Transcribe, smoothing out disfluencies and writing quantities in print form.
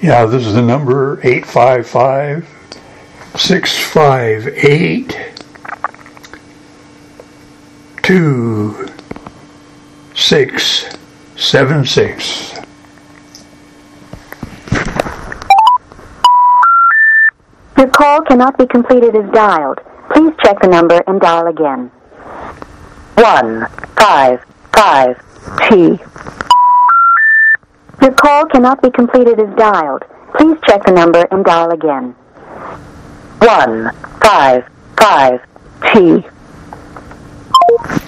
Yeah, this is the number 855-658-2676. Your call cannot be completed as dialed. Please check the number and dial again. 155T. Your call cannot be completed as dialed. Please check the number and dial again. 155T.